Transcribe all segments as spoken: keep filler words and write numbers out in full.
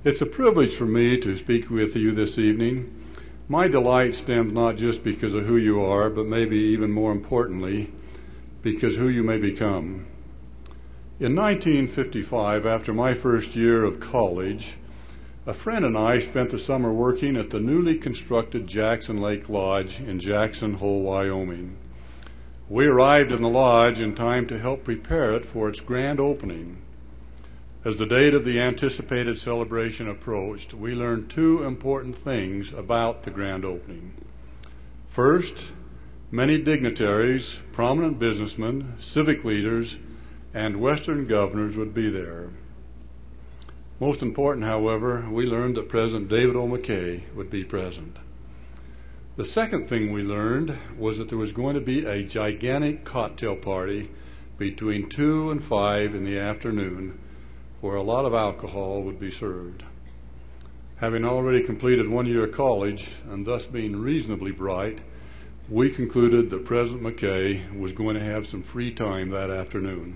It's a privilege for me to speak with you this evening. My delight stems not just because of who you are, but maybe even more importantly, because who you may become. In nineteen fifty-five, after my first year of college, a friend and I spent the summer working at the newly constructed Jackson Lake Lodge in Jackson Hole, Wyoming. We arrived in the lodge in time to help prepare it for its grand opening. As the date of the anticipated celebration approached, we learned two important things about the grand opening. First, many dignitaries, prominent businessmen, civic leaders, and Western governors would be there. Most important, however, we learned that President David O. McKay would be present. The second thing we learned was that there was going to be a gigantic cocktail party between two and five in the afternoon, where a lot of alcohol would be served. Having already completed one year of college, and thus being reasonably bright, we concluded that President McKay was going to have some free time that afternoon.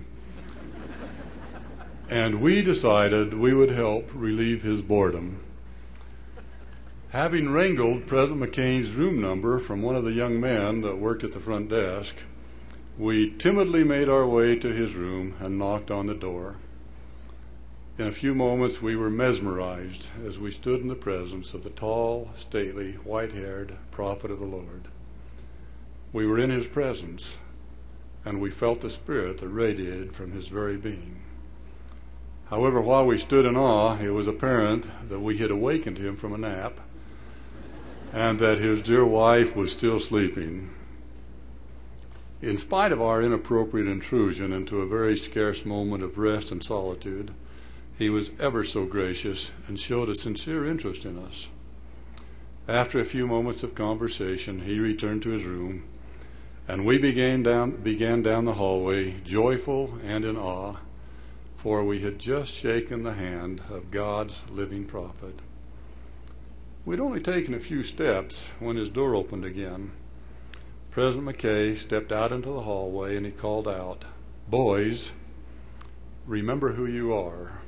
And we decided we would help relieve his boredom. Having wrangled President McCain's room number from one of the young men that worked at the front desk, we timidly made our way to his room and knocked on the door. In a few moments, we were mesmerized as we stood in the presence of the tall, stately, white-haired prophet of the Lord. We were in his presence, and we felt the spirit that radiated from his very being. However, while we stood in awe, it was apparent that we had awakened him from a nap and that his dear wife was still sleeping. In spite of our inappropriate intrusion into a very scarce moment of rest and solitude, he was ever so gracious and showed a sincere interest in us. After a few moments of conversation, he returned to his room, and we began down, began down the hallway, joyful and in awe, for we had just shaken the hand of God's living prophet. We'd only taken a few steps when his door opened again. President McKay stepped out into the hallway and he called out, "Boys, remember who you are."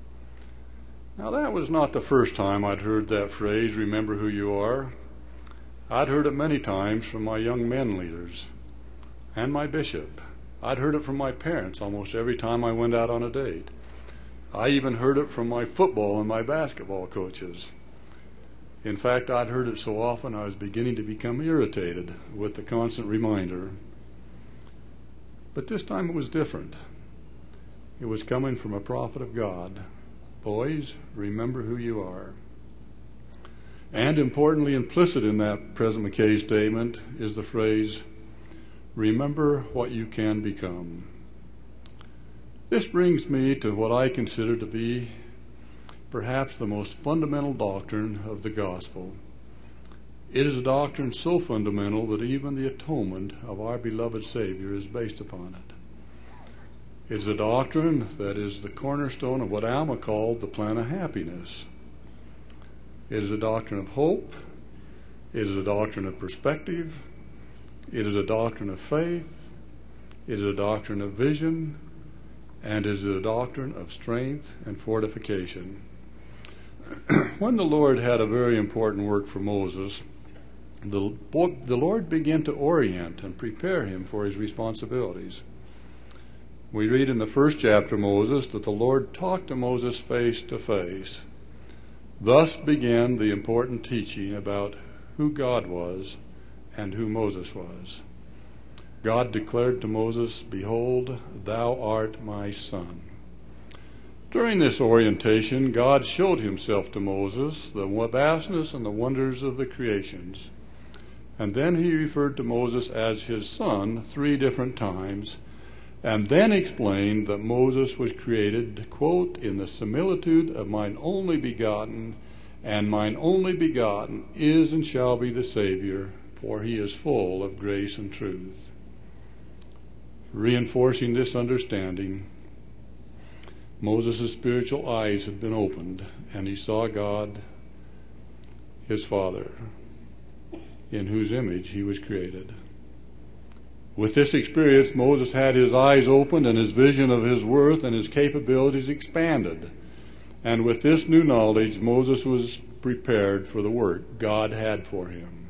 Now, that was not the first time I'd heard that phrase, "remember who you are." I'd heard it many times from my young men leaders and my bishop. I'd heard it from my parents almost every time I went out on a date. I even heard it from my football and my basketball coaches. In fact, I'd heard it so often I was beginning to become irritated with the constant reminder. But this time it was different. It was coming from a prophet of God. Boys, remember who you are. And importantly, implicit in that President McKay statement is the phrase, "Remember what you can become." This brings me to what I consider to be perhaps the most fundamental doctrine of the gospel. It is a doctrine so fundamental that even the atonement of our beloved Savior is based upon it. It is a doctrine that is the cornerstone of what Alma called the plan of happiness. It is a doctrine of hope. It is a doctrine of perspective. It is a doctrine of faith. It is a doctrine of vision. And it is a doctrine of strength and fortification. When the Lord had a very important work for Moses, the, the Lord began to orient and prepare him for his responsibilities. We read in the first chapter of Moses that the Lord talked to Moses face to face. Thus began the important teaching about who God was and who Moses was. God declared to Moses, "Behold, thou art my son." During this orientation, God showed himself to Moses, the vastness and the wonders of the creations. And then he referred to Moses as his son three different times, and then explained that Moses was created, quote, "in the similitude of mine only begotten, and mine only begotten is and shall be the Savior, for he is full of grace and truth." Reinforcing this understanding, Moses' spiritual eyes had been opened, and he saw God, his Father, in whose image he was created. With this experience, Moses had his eyes opened and his vision of his worth and his capabilities expanded. And with this new knowledge, Moses was prepared for the work God had for him.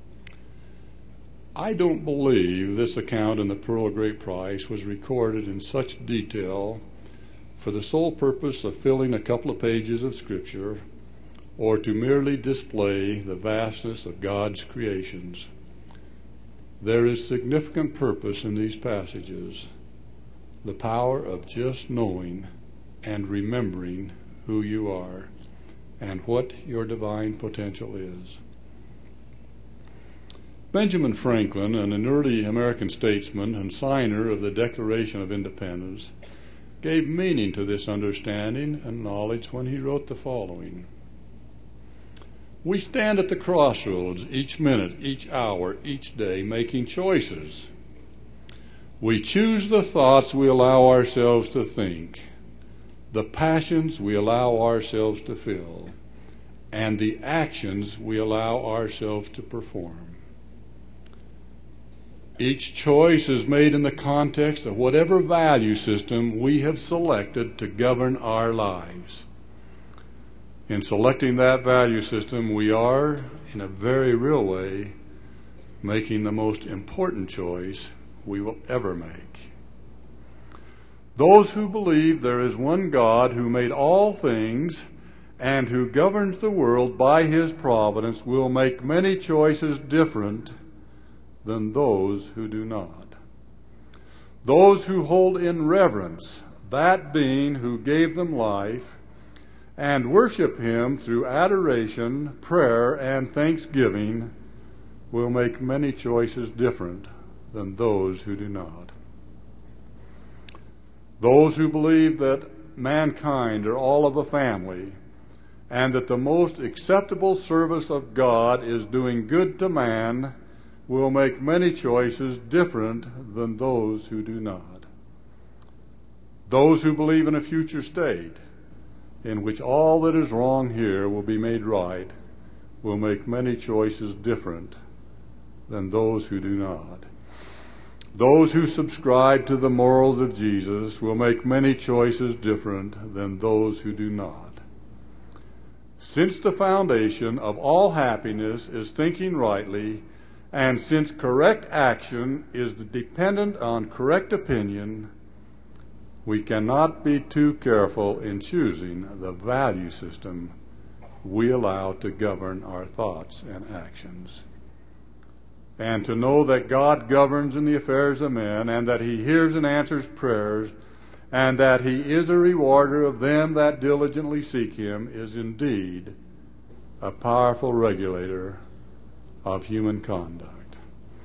I don't believe this account in the Pearl of Great Price was recorded in such detail for the sole purpose of filling a couple of pages of Scripture or to merely display the vastness of God's creations. There is significant purpose in these passages, the power of just knowing and remembering who you are and what your divine potential is. Benjamin Franklin, an early American statesman and signer of the Declaration of Independence, gave meaning to this understanding and knowledge when he wrote the following: "We stand at the crossroads each minute, each hour, each day, making choices. We choose the thoughts we allow ourselves to think, the passions we allow ourselves to feel, and the actions we allow ourselves to perform. Each choice is made in the context of whatever value system we have selected to govern our lives. In selecting that value system, we are, in a very real way, making the most important choice we will ever make. Those who believe there is one God who made all things and who governs the world by his providence will make many choices different than those who do not. Those who hold in reverence that being who gave them life and worship him through adoration, prayer, and thanksgiving will make many choices different than those who do not. Those who believe that mankind are all of a family and that the most acceptable service of God is doing good to man will make many choices different than those who do not. Those who believe in a future state in which all that is wrong here will be made right will make many choices different than those who do not. Those who subscribe to the morals of Jesus will make many choices different than those who do not. Since the foundation of all happiness is thinking rightly, and since correct action is dependent on correct opinion, we cannot be too careful in choosing the value system we allow to govern our thoughts and actions. And to know that God governs in the affairs of men, and that he hears and answers prayers, and that he is a rewarder of them that diligently seek him, is indeed a powerful regulator of human conduct.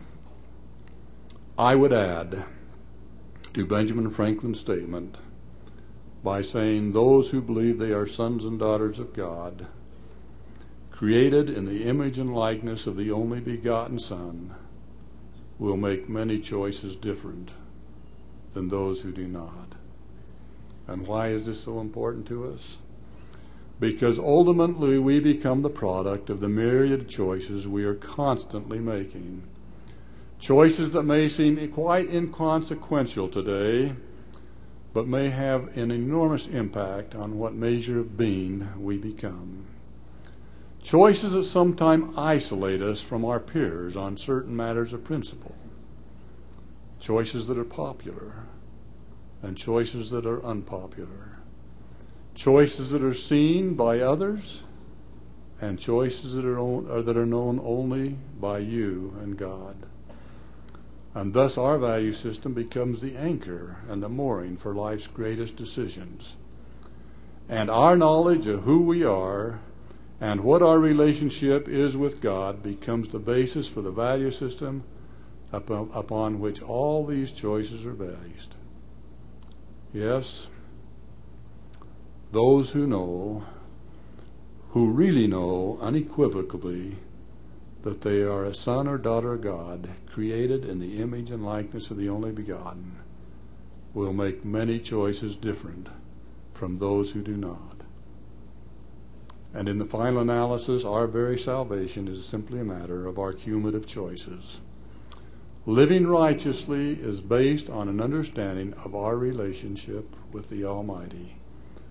I would add to Benjamin Franklin's statement by saying those who believe they are sons and daughters of God, created in the image and likeness of the only begotten Son, will make many choices different than those who do not. And why is this so important to us? Because ultimately we become the product of the myriad choices we are constantly making. Choices that may seem quite inconsequential today, but may have an enormous impact on what measure of being we become. Choices that sometimes isolate us from our peers on certain matters of principle. Choices that are popular and choices that are unpopular. Choices that are seen by others and choices that are, on, or that are known only by you and God. And thus our value system becomes the anchor and the mooring for life's greatest decisions. And our knowledge of who we are and what our relationship is with God becomes the basis for the value system upon, upon which all these choices are based. Yes, those who know, who really know unequivocally that they are a son or daughter of God, created in the image and likeness of the only begotten, will make many choices different from those who do not. And in the final analysis, our very salvation is simply a matter of our cumulative choices. Living righteously is based on an understanding of our relationship with the Almighty.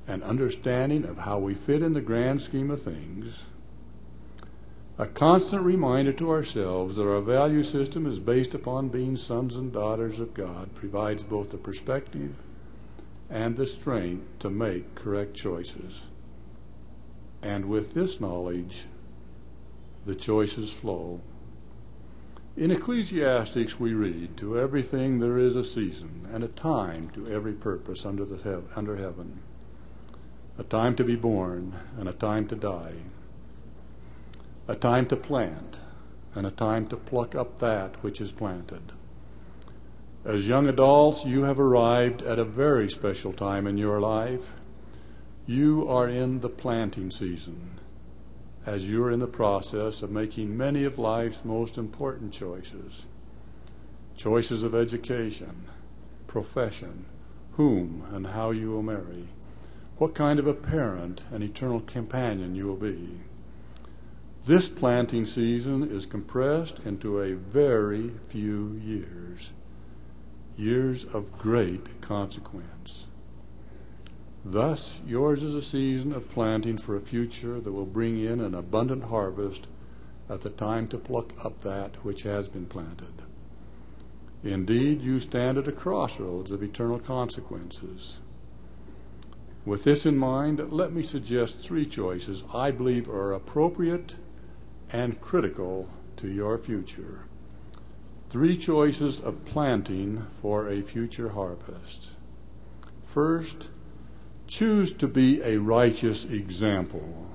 an understanding of how we fit in the grand scheme of things, a constant reminder to ourselves that our value system is based upon being sons and daughters of God provides both the perspective and the strength to make correct choices. And with this knowledge, the choices flow. In Ecclesiastes we read, "To everything there is a season, and a time to every purpose under the hev- under heaven. A time to be born, and a time to die. A time to plant, and a time to pluck up that which is planted." As young adults, you have arrived at a very special time in your life. You are in the planting season, as you are in the process of making many of life's most important choices. Choices of education, profession, whom and how you will marry, what kind of a parent and eternal companion you will be. This planting season is compressed into a very few years, years of great consequence. Thus, yours is a season of planting for a future that will bring in an abundant harvest at the time to pluck up that which has been planted. Indeed, you stand at a crossroads of eternal consequences. With this in mind, let me suggest three choices I believe are appropriate and critical to your future. Three choices of planting for a future harvest. First, choose to be a righteous example.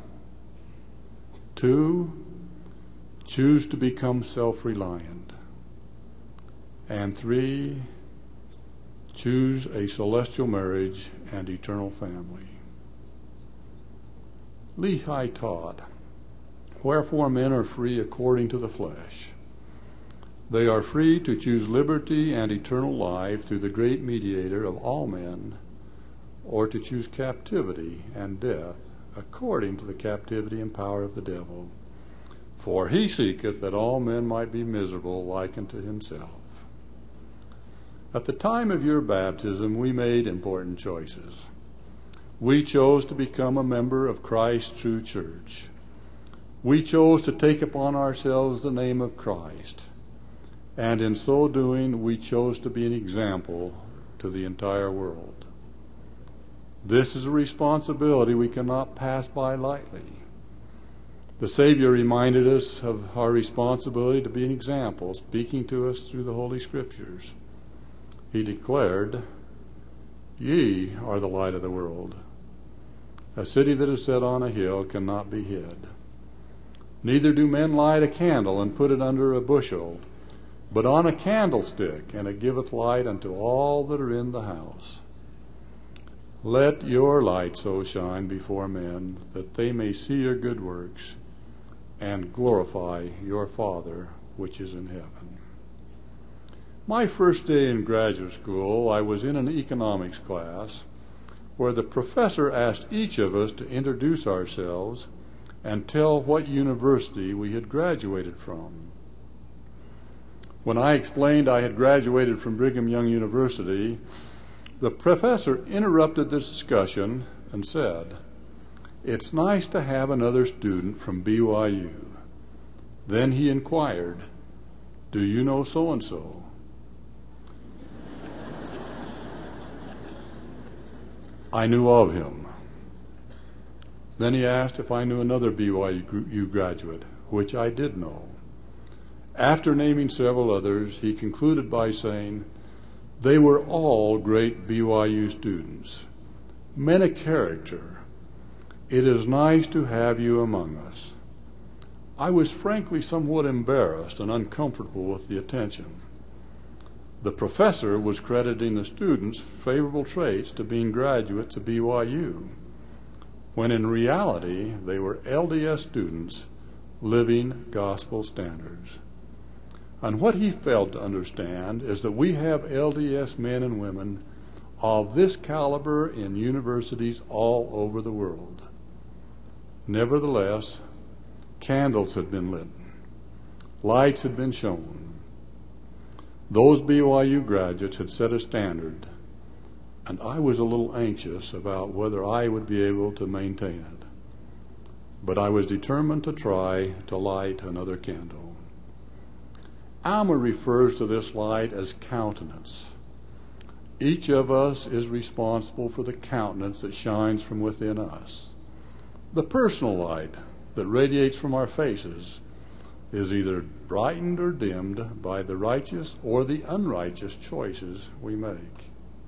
Two, choose to become self-reliant. And three, choose a celestial marriage and eternal family. Lehi taught, "Wherefore men are free according to the flesh. They are free to choose liberty and eternal life through the great mediator of all men, or to choose captivity and death according to the captivity and power of the devil. For he seeketh that all men might be miserable like unto himself." At the time of your baptism, we made important choices. We chose to become a member of Christ's true church. We chose to take upon ourselves the name of Christ. And in so doing, we chose to be an example to the entire world. This is a responsibility we cannot pass by lightly. The Savior reminded us of our responsibility to be an example, speaking to us through the Holy Scriptures. He declared, "Ye are the light of the world. A city that is set on a hill cannot be hid. Neither do men light a candle and put it under a bushel, but on a candlestick, and it giveth light unto all that are in the house. Let your light so shine before men, that they may see your good works, and glorify your Father which is in heaven." My first day in graduate school, I was in an economics class where the professor asked each of us to introduce ourselves and tell what university we had graduated from. When I explained I had graduated from Brigham Young University, the professor interrupted the discussion and said, "It's nice to have another student from B Y U. Then he inquired, "Do you know so-and-so?" I knew of him. Then he asked if I knew another B Y U graduate, which I did know. After naming several others, he concluded by saying, "They were all great B Y U students, men of character. It is nice to have you among us." I was frankly somewhat embarrassed and uncomfortable with the attention. The professor was crediting the students' favorable traits to being graduates of B Y U, when in reality they were L D S students living gospel standards. And what he failed to understand is that we have L D S men and women of this caliber in universities all over the world. Nevertheless, candles had been lit, lights had been shown. Those B Y U graduates had set a standard, and I was a little anxious about whether I would be able to maintain it. But I was determined to try to light another candle. Alma refers to this light as countenance. Each of us is responsible for the countenance that shines from within us. The personal light that radiates from our faces is either brightened or dimmed by the righteous or the unrighteous choices we make.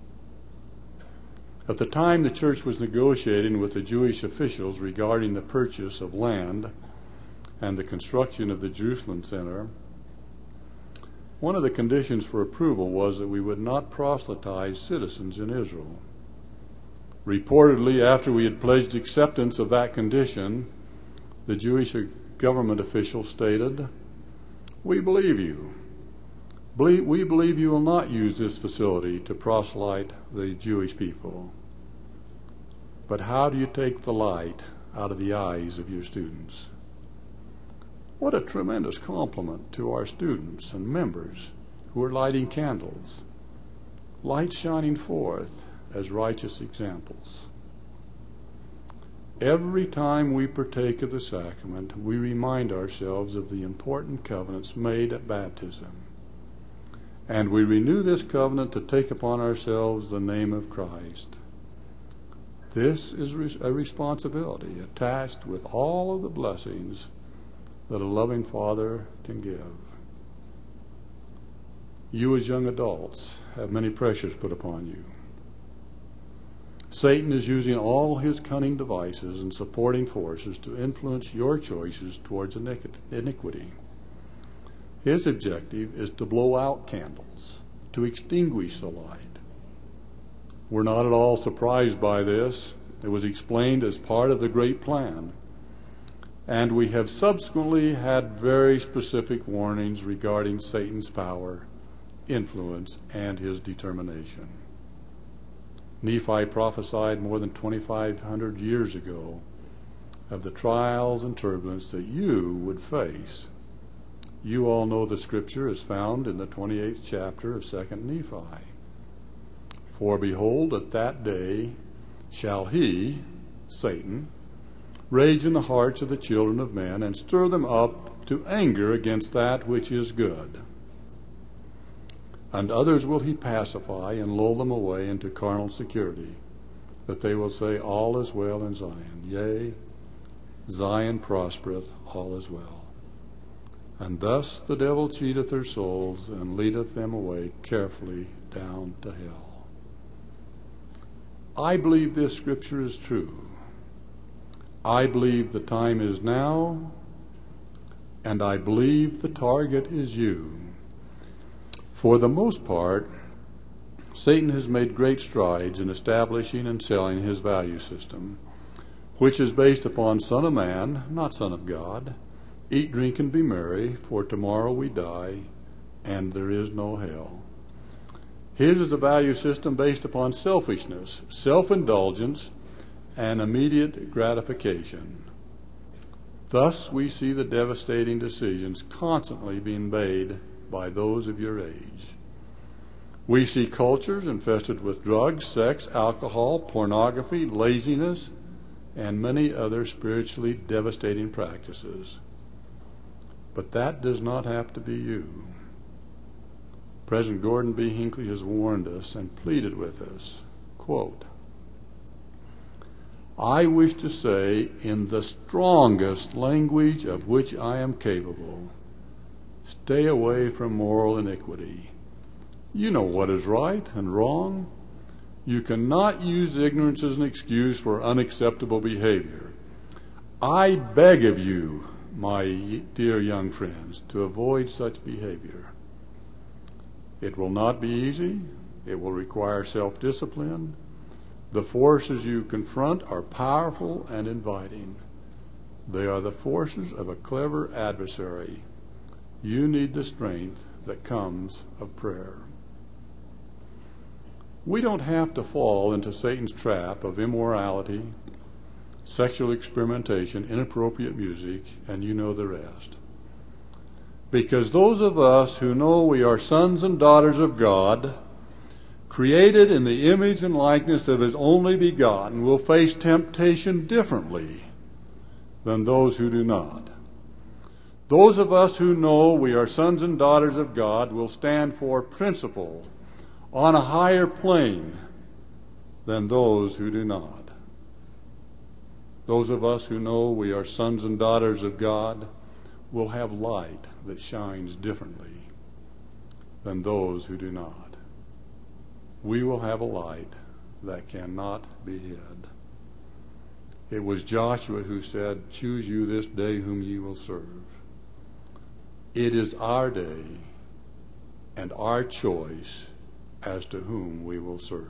At the time the church was negotiating with the Jewish officials regarding the purchase of land and the construction of the Jerusalem Center, one of the conditions for approval was that we would not proselytize citizens in Israel. Reportedly, after we had pledged acceptance of that condition, the Jewish government official stated, "We believe you. We believe you will not use this facility to proselyte the Jewish people. But how do you take the light out of the eyes of your students?" What a tremendous compliment to our students and members who are lighting candles, light shining forth as righteous examples. Every time we partake of the sacrament, we remind ourselves of the important covenants made at baptism. And we renew this covenant to take upon ourselves the name of Christ. This is a responsibility attached with all of the blessings that a loving Father can give. You as young adults have many pressures put upon you. Satan is using all his cunning devices and supporting forces to influence your choices towards iniquity. His objective is to blow out candles, to extinguish the light. We're not at all surprised by this. It was explained as part of the great plan. And we have subsequently had very specific warnings regarding Satan's power, influence, and his determination. Nephi prophesied more than twenty-five hundred years ago of the trials and turbulence that you would face. You all know the scripture is found in the twenty-eighth chapter of Second Nephi. For behold, at that day shall he, Satan, rage in the hearts of the children of men, and stir them up to anger against that which is good. And others will he pacify and lull them away into carnal security, that they will say, all is well in Zion. Yea, Zion prospereth, all is well. And thus the devil cheateth their souls, and leadeth them away carefully down to hell. I believe this scripture is true. I believe the time is now, and I believe the target is you. For the most part, Satan has made great strides in establishing and selling his value system, which is based upon Son of Man, not Son of God. Eat, drink, and be merry, for tomorrow we die, and there is no hell. His is a value system based upon selfishness, self-indulgence, and immediate gratification. Thus we see the devastating decisions constantly being made by those of your age. We see cultures infested with drugs, sex, alcohol, pornography, laziness, and many other spiritually devastating practices. But that does not have to be you. President Gordon B. Hinckley has warned us and pleaded with us, quote, I wish to say in the strongest language of which I am capable, stay away from moral iniquity. You know what is right and wrong. You cannot use ignorance as an excuse for unacceptable behavior. I beg of you, my dear young friends, to avoid such behavior. It will not be easy. It will require self-discipline. The forces you confront are powerful and inviting. They are the forces of a clever adversary. You need the strength that comes of prayer. We don't have to fall into Satan's trap of immorality, sexual experimentation, inappropriate music, and you know the rest. Because those of us who know we are sons and daughters of God, created in the image and likeness of his only begotten, will face temptation differently than those who do not. Those of us who know we are sons and daughters of God will stand for principle on a higher plane than those who do not. Those of us who know we are sons and daughters of God will have light that shines differently than those who do not. We will have a light that cannot be hid. It was Joshua who said, "Choose you this day whom ye will serve." It is our day and our choice as to whom we will serve.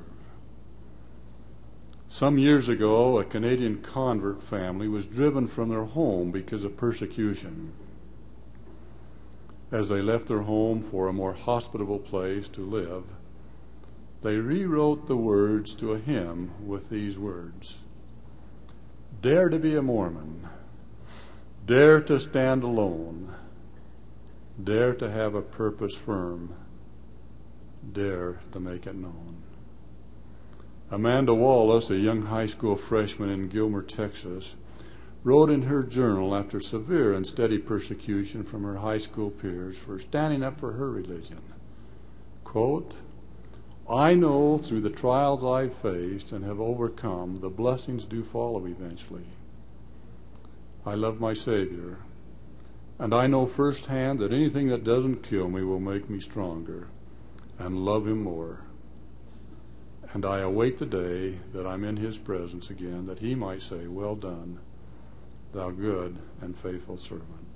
Some years ago, a Canadian convert family was driven from their home because of persecution. As they left their home for a more hospitable place to live, they rewrote the words to a hymn with these words: "Dare to be a Mormon, dare to stand alone, dare to have a purpose firm, dare to make it known." Amanda Wallace, a young high school freshman in Gilmer, Texas, wrote in her journal after severe and steady persecution from her high school peers for standing up for her religion, quote, "I know through the trials I've faced and have overcome, the blessings do follow eventually. I love my Savior, and I know firsthand that anything that doesn't kill me will make me stronger and love him more. And I await the day that I'm in his presence again, that he might say, 'Well done, thou good and faithful servant.'"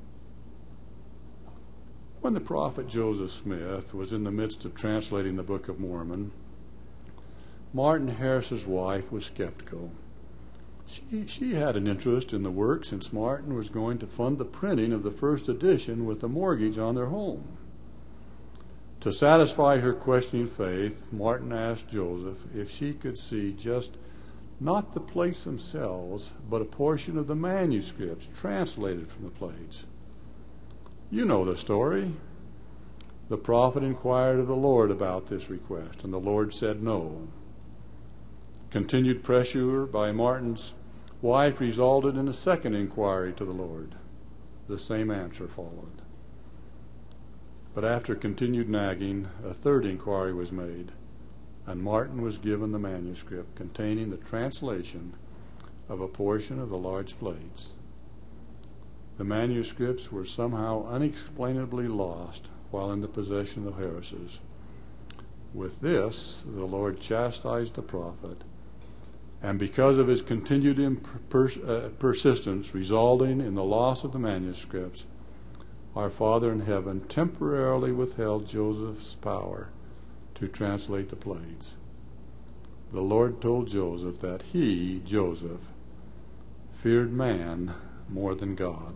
When the prophet Joseph Smith was in the midst of translating the Book of Mormon, Martin Harris's wife was skeptical. She, she had an interest in the work since Martin was going to fund the printing of the first edition with a mortgage on their home. To satisfy her questioning faith, Martin asked Joseph if she could see just not the plates themselves, but a portion of the manuscripts translated from the plates. You know the story. The prophet inquired of the Lord about this request, and the Lord said no. Continued pressure by Martin's wife resulted in a second inquiry to the Lord. The same answer followed. But after continued nagging, a third inquiry was made, and Martin was given the manuscript containing the translation of a portion of the large plates. The manuscripts were somehow unexplainably lost while in the possession of the Harrises. With this, the Lord chastised the prophet, and because of his continued imper- uh, persistence resulting in the loss of the manuscripts, our Father in heaven temporarily withheld Joseph's power to translate the plates. The Lord told Joseph that he, Joseph, feared man more than God.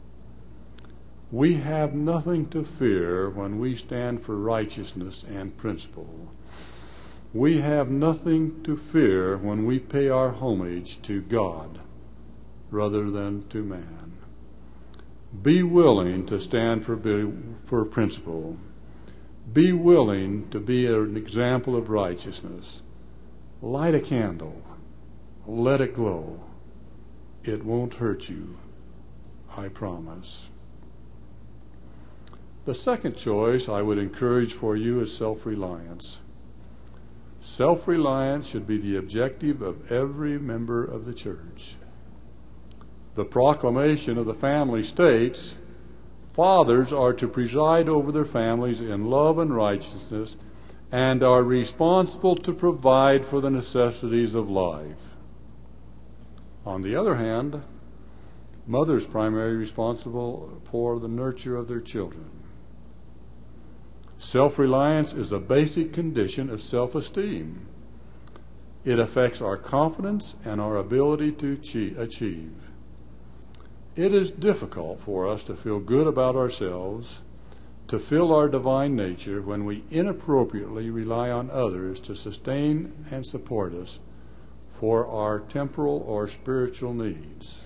We have nothing to fear when we stand for righteousness and principle. We have nothing to fear when we pay our homage to God rather than to man. Be willing to stand for, for principle. Be willing to be an example of righteousness. Light a candle. Let it glow. It won't hurt you, I promise. The second choice I would encourage for you is self-reliance. Self-reliance should be the objective of every member of the church. The proclamation of the family states, fathers are to preside over their families in love and righteousness and are responsible to provide for the necessities of life. On the other hand, mothers are primarily responsible for the nurture of their children. Self-reliance is a basic condition of self-esteem. It affects our confidence and our ability to achieve. It is difficult for us to feel good about ourselves, to feel our divine nature when we inappropriately rely on others to sustain and support us for our temporal or spiritual needs.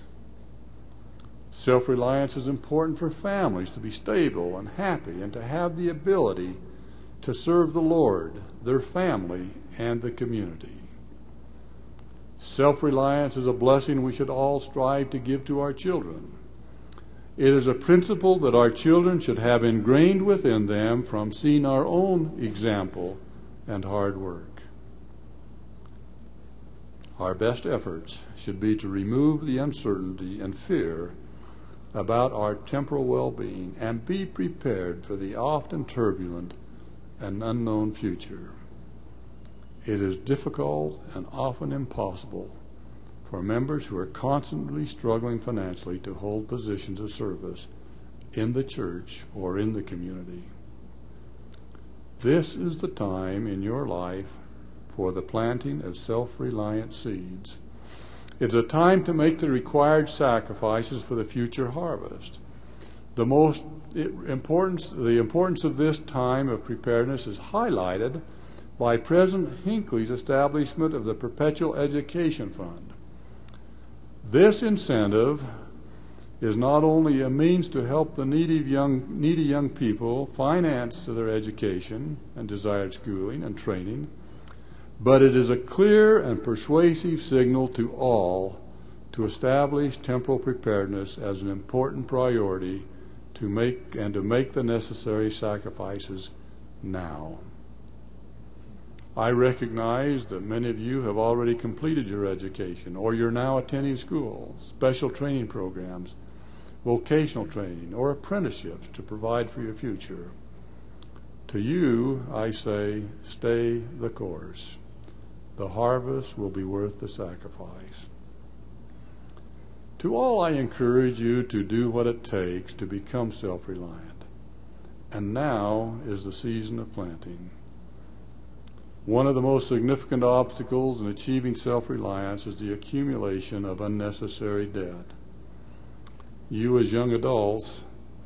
Self-reliance is important for families to be stable and happy and to have the ability to serve the Lord, their family, and the community. Self-reliance is a blessing we should all strive to give to our children. It is a principle that our children should have ingrained within them from seeing our own example and hard work. Our best efforts should be to remove the uncertainty and fear about our temporal well-being and be prepared for the often turbulent and unknown future. It is difficult and often impossible for members who are constantly struggling financially to hold positions of service in the church or in the community. This is the time in your life for the planting of self-reliant seeds. It's a time to make the required sacrifices for the future harvest. The most importance, the importance of this time of preparedness is highlighted by President Hinckley's establishment of the Perpetual Education Fund. This incentive is not only a means to help the needy young, needy young people finance their education and desired schooling and training, but it is a clear and persuasive signal to all to establish temporal preparedness as an important priority to make and to make the necessary sacrifices now. I recognize that many of you have already completed your education, or you're now attending school, special training programs, vocational training, or apprenticeships to provide for your future. To you, I say, stay the course. The harvest will be worth the sacrifice. To all, I encourage you to do what it takes to become self-reliant. And now is the season of planting. One of the most significant obstacles in achieving self-reliance is the accumulation of unnecessary debt. You as young adults,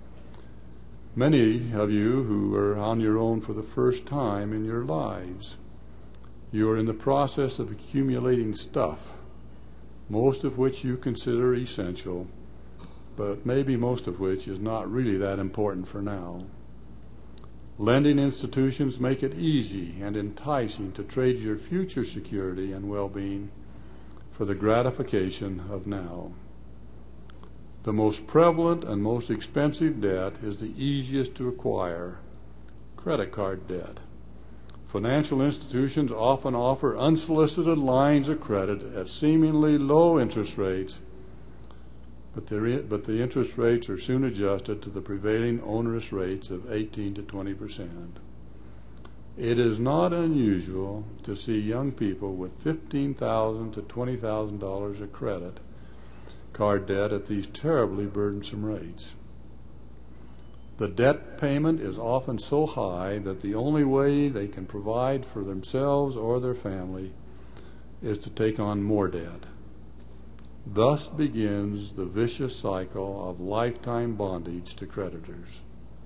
many of you who are on your own for the first time in your lives, you are in the process of accumulating stuff, most of which you consider essential, but maybe most of which is not really that important for now. Lending institutions make it easy and enticing to trade your future security and well-being for the gratification of now. The most prevalent and most expensive debt is the easiest to acquire, credit card debt. Financial institutions often offer unsolicited lines of credit at seemingly low interest rates, but the, but the interest rates are soon adjusted to the prevailing onerous rates of eighteen to twenty percent. It is not unusual to see young people with fifteen thousand dollars to twenty thousand dollars of credit card debt at these terribly burdensome rates. The debt payment is often so high that the only way they can provide for themselves or their family is to take on more debt. Thus begins the vicious cycle of lifetime bondage to creditors.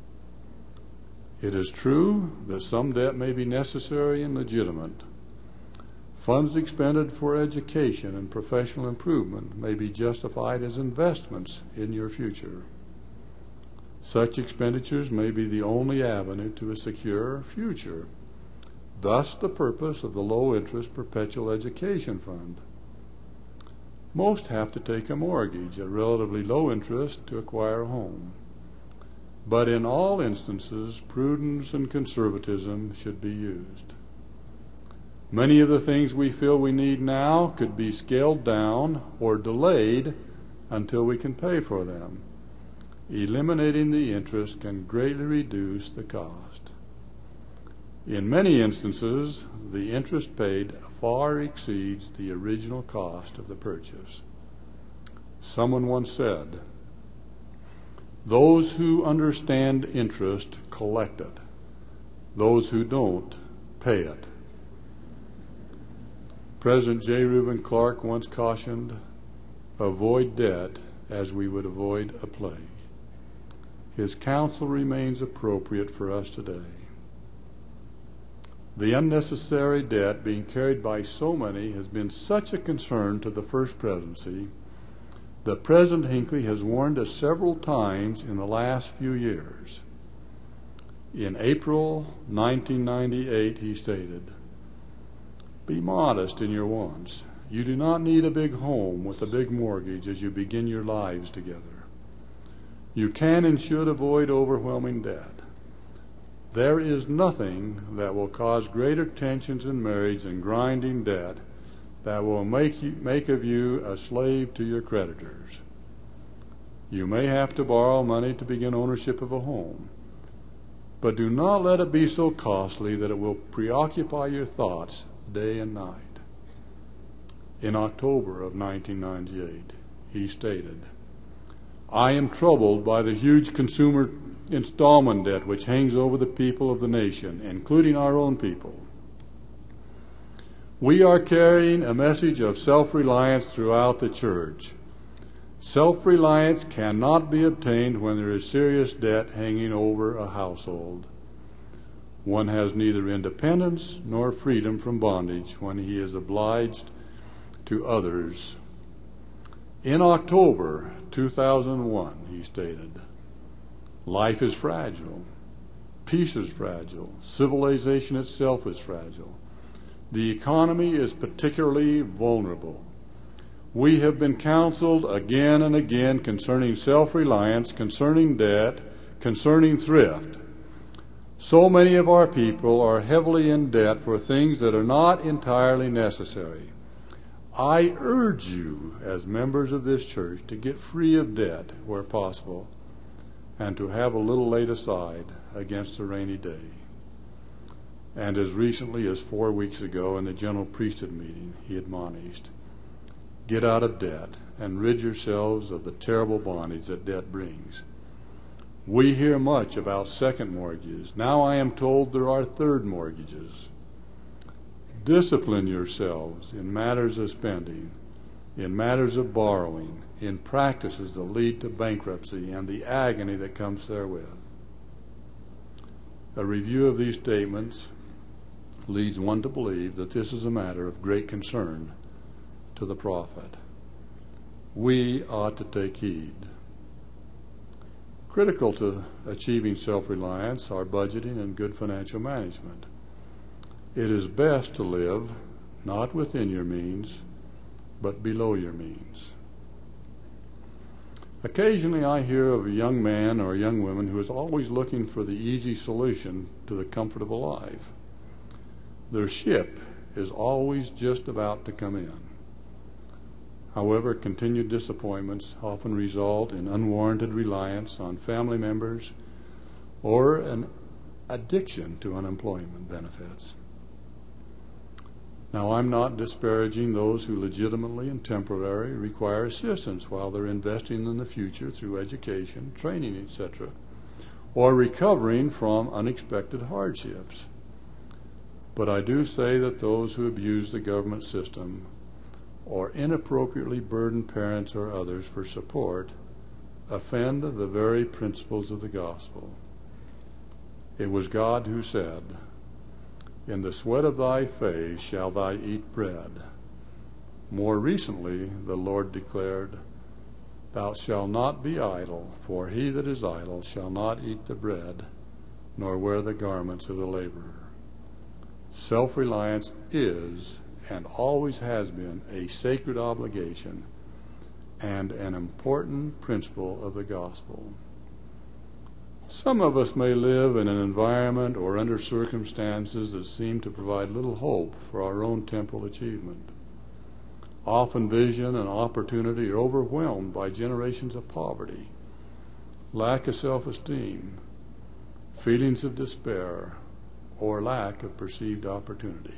It is true that some debt may be necessary and legitimate. Funds expended for education and professional improvement may be justified as investments in your future. Such expenditures may be the only avenue to a secure future. Thus the purpose of the low-interest Perpetual Education Fund. Most have to take a mortgage at relatively low interest to acquire a home. But in all instances, prudence and conservatism should be used. Many of the things we feel we need now could be scaled down or delayed until we can pay for them. Eliminating the interest can greatly reduce the cost. In many instances, the interest paid far exceeds the original cost of the purchase. Someone once said, "Those who understand interest collect it. Those who don't pay it." President J. Reuben Clark once cautioned, "Avoid debt as we would avoid a plague." His counsel remains appropriate for us today. The unnecessary debt being carried by so many has been such a concern to the First Presidency that President Hinckley has warned us several times in the last few years. In April nineteen ninety-eight, he stated, "Be modest in your wants. You do not need a big home with a big mortgage as you begin your lives together. You can and should avoid overwhelming debt. There is nothing that will cause greater tensions in marriage than grinding debt that will make you, make of you a slave to your creditors. You may have to borrow money to begin ownership of a home, but do not let it be so costly that it will preoccupy your thoughts day and night." In October of nineteen ninety-eight, he stated, "I am troubled by the huge consumer installment debt which hangs over the people of the nation, including our own people. We are carrying a message of self-reliance throughout the church. Self-reliance cannot be obtained when there is serious debt hanging over a household. One has neither independence nor freedom from bondage when he is obliged to others." In October two thousand one, he stated, "Life is fragile. Peace is fragile. Civilization itself is fragile. The economy is particularly vulnerable. We have been counseled again and again concerning self-reliance, concerning debt, concerning thrift. So many of our people are heavily in debt for things that are not entirely necessary. I urge you, as members of this church, to get free of debt where possible and to have a little laid aside against a rainy day." And as recently as four weeks ago in the General Priesthood meeting, he admonished, "Get out of debt and rid yourselves of the terrible bondage that debt brings. We hear much about second mortgages. Now I am told there are third mortgages. Discipline yourselves in matters of spending, in matters of borrowing, in practices that lead to bankruptcy and the agony that comes therewith." A review of these statements leads one to believe that this is a matter of great concern to the prophet. We ought to take heed. Critical to achieving self-reliance are budgeting and good financial management. It is best to live not within your means, but below your means. Occasionally I hear of a young man or a young woman who is always looking for the easy solution to the comfortable life. Their ship is always just about to come in. However, continued disappointments often result in unwarranted reliance on family members or an addiction to unemployment benefits. Now, I'm not disparaging those who legitimately and temporarily require assistance while they're investing in the future through education, training, et cetera, or recovering from unexpected hardships. But I do say that those who abuse the government system or inappropriately burden parents or others for support offend the very principles of the gospel. It was God who said, "In the sweat of thy face shall thou eat bread." More recently, the Lord declared, "Thou shalt not be idle, for he that is idle shall not eat the bread, nor wear the garments of the laborer." Self-reliance is and always has been a sacred obligation and an important principle of the gospel. Some of us may live in an environment or under circumstances that seem to provide little hope for our own temporal achievement. Often vision and opportunity are overwhelmed by generations of poverty, lack of self-esteem, feelings of despair, or lack of perceived opportunity.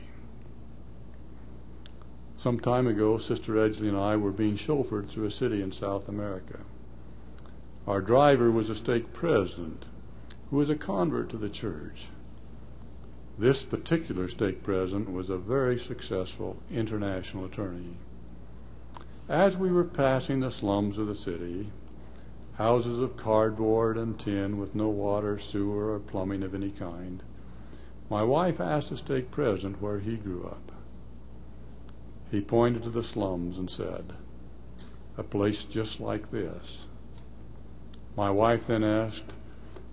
Some time ago, Sister Edgley and I were being chauffeured through a city in South America. Our driver was a stake president who was a convert to the church. This particular stake president was a very successful international attorney. As we were passing the slums of the city, houses of cardboard and tin with no water, sewer, or plumbing of any kind, my wife asked the stake president where he grew up. He pointed to the slums and said, "A place just like this." My wife then asked,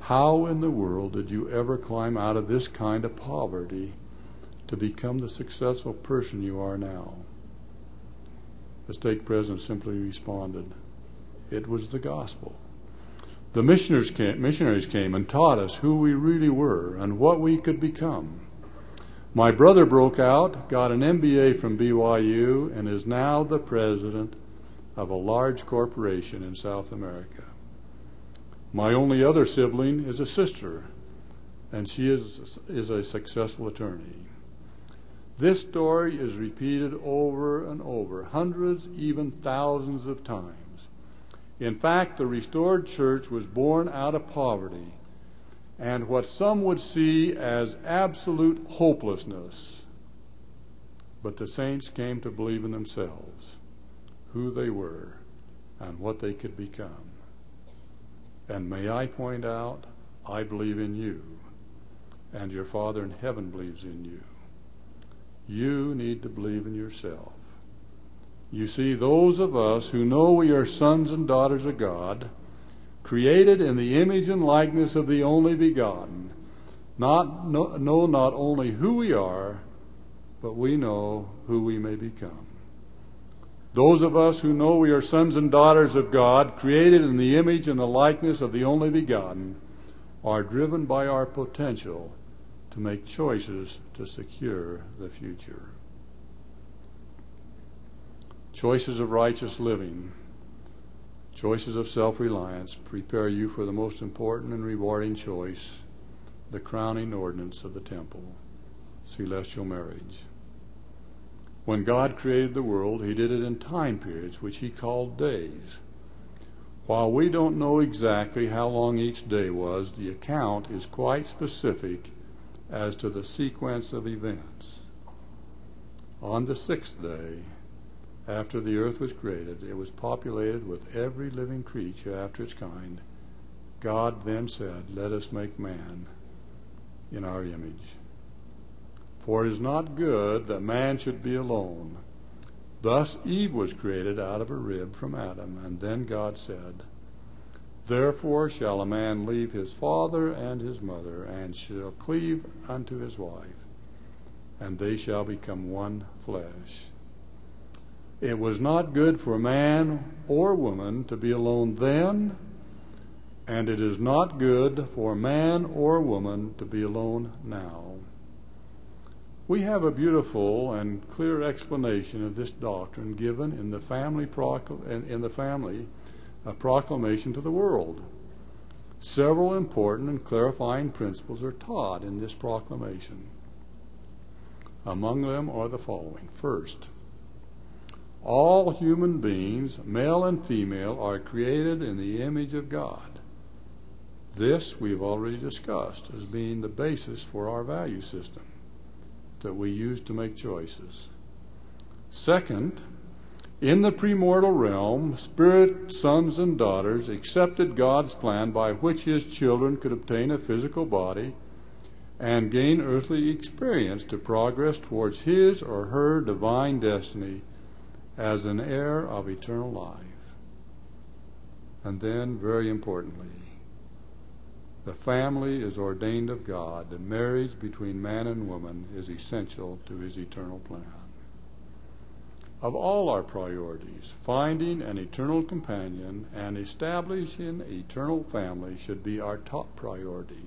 How in the world did you ever climb out of this kind of poverty to become the successful person you are now? The stake president simply responded, it was the gospel. The missionaries came, missionaries came and taught us who we really were and what we could become. My brother broke out, got an M B A from B Y U, and is now the president of a large corporation in South America. My only other sibling is a sister, and she is, is a successful attorney. This story is repeated over and over, hundreds, even thousands of times. In fact, the restored church was born out of poverty and what some would see as absolute hopelessness. But the saints came to believe in themselves, who they were, and what they could become. And may I point out, I believe in you, and your Father in heaven believes in you. You need to believe in yourself. You see, those of us who know we are sons and daughters of God, created in the image and likeness of the only begotten, not know, know not only who we are, but we know who we may become. Those of us who know we are sons and daughters of God, created in the image and the likeness of the only begotten, are driven by our potential to make choices to secure the future. Choices of righteous living, choices of self-reliance prepare you for the most important and rewarding choice, the crowning ordinance of the temple, celestial marriage. When God created the world, he did it in time periods which he called days. While we don't know exactly how long each day was, the account is quite specific as to the sequence of events. On the sixth day, after the earth was created, it was populated with every living creature after its kind. God then said, let us make man in our image. For it is not good that man should be alone. Thus Eve was created out of a rib from Adam. And then God said, therefore shall a man leave his father and his mother, and shall cleave unto his wife, and they shall become one flesh. It was not good for man or woman to be alone then, and it is not good for man or woman to be alone now. We have a beautiful and clear explanation of this doctrine given in the family procl- in the family a proclamation to the world. Several important and clarifying principles are taught in this proclamation. Among them are the following. First, all human beings, male and female, are created in the image of God. This we've already discussed as being the basis for our value system that we use to make choices. Second, in the premortal realm, spirit sons and daughters accepted God's plan by which his children could obtain a physical body and gain earthly experience to progress towards his or her divine destiny as an heir of eternal life. And then, very importantly, the family is ordained of God. The marriage between man and woman is essential to his eternal plan. Of all our priorities, finding an eternal companion and establishing an eternal family should be our top priority.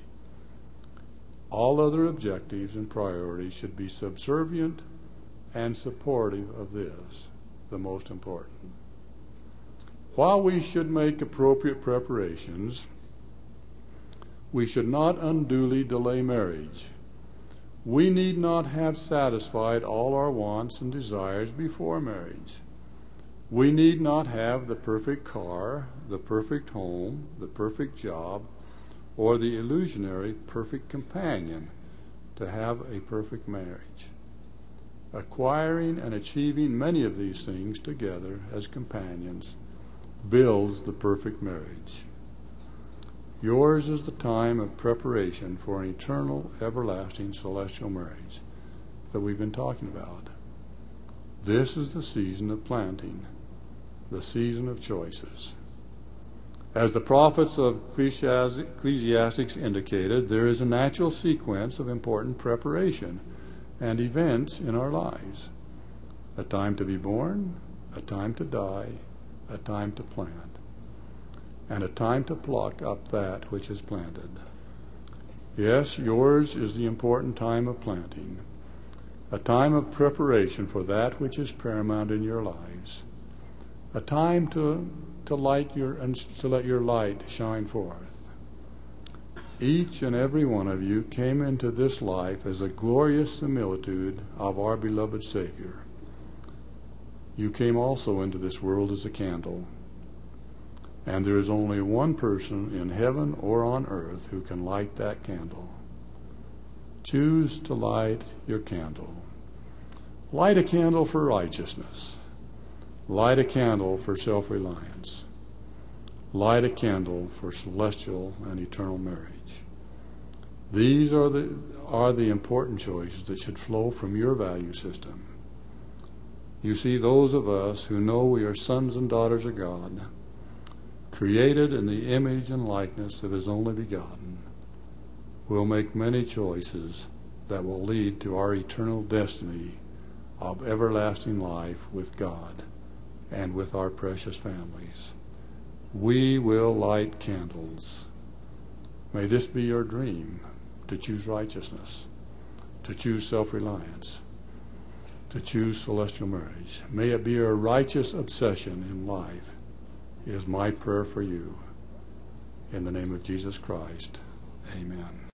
All other objectives and priorities should be subservient and supportive of this, the most important. While we should make appropriate preparations, we should not unduly delay marriage. We need not have satisfied all our wants and desires before marriage. We need not have the perfect car, the perfect home, the perfect job, or the illusionary perfect companion to have a perfect marriage. Acquiring and achieving many of these things together as companions builds the perfect marriage. Yours is the time of preparation for an eternal, everlasting, celestial marriage that we've been talking about. This is the season of planting, the season of choices. As the prophets of Ecclesiastes indicated, there is a natural sequence of important preparation and events in our lives. A time to be born, a time to die, a time to plant, and a time to pluck up that which is planted. Yes, yours is the important time of planting, a time of preparation for that which is paramount in your lives, a time to to light your and to let your light shine forth. Each and every one of you came into this life as a glorious similitude of our beloved Savior. You came also into this world as a candle, and there is only one person in heaven or on earth who can light that candle. Choose to light your candle. Light a candle for righteousness. Light a candle for self-reliance. Light a candle for celestial and eternal marriage. These are the are the important choices that should flow from your value system. You see, those of us who know we are sons and daughters of God, created in the image and likeness of His only begotten, will make many choices that will lead to our eternal destiny of everlasting life with God and with our precious families. We will light candles. May this be your dream, to choose righteousness, to choose self-reliance, to choose celestial marriage. May it be your righteous obsession in life, is my prayer for you. In the name of Jesus Christ, amen.